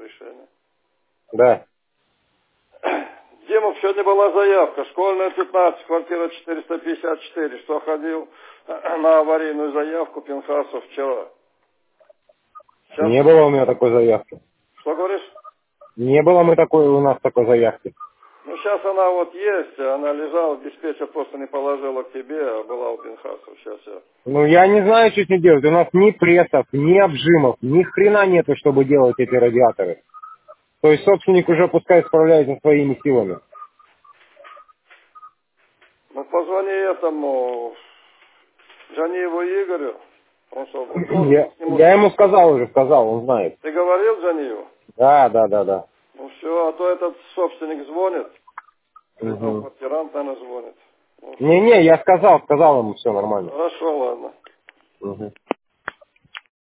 решение. Да. Димов, сегодня была заявка. Школьная 15, квартира 454. Что ходил на аварийную заявку Пинхасов вчера. Сейчас... Не было у меня такой заявки. Что говоришь? Не было у нас такой заявки. Ну, сейчас она вот есть, она лежала, диспетчер просто не положила к тебе, а была у Пинхасов. Сейчас я... Ну, я не знаю, что с ней делать. У нас ни прессов, ни обжимов, ни хрена нету, чтобы делать эти радиаторы. То есть собственник уже пускай справляется своими силами. Ну, позвони этому Джаниеву Игорю. Он что, должен с нему... Я ему сказал, он знает. Ты говорил Джаниеву? Да. Ну все, а то этот собственник звонит. Или там Угу. квартирант, наверное, звонит. Ну, Не, я сказал ему, все нормально. хорошо, ладно. Угу.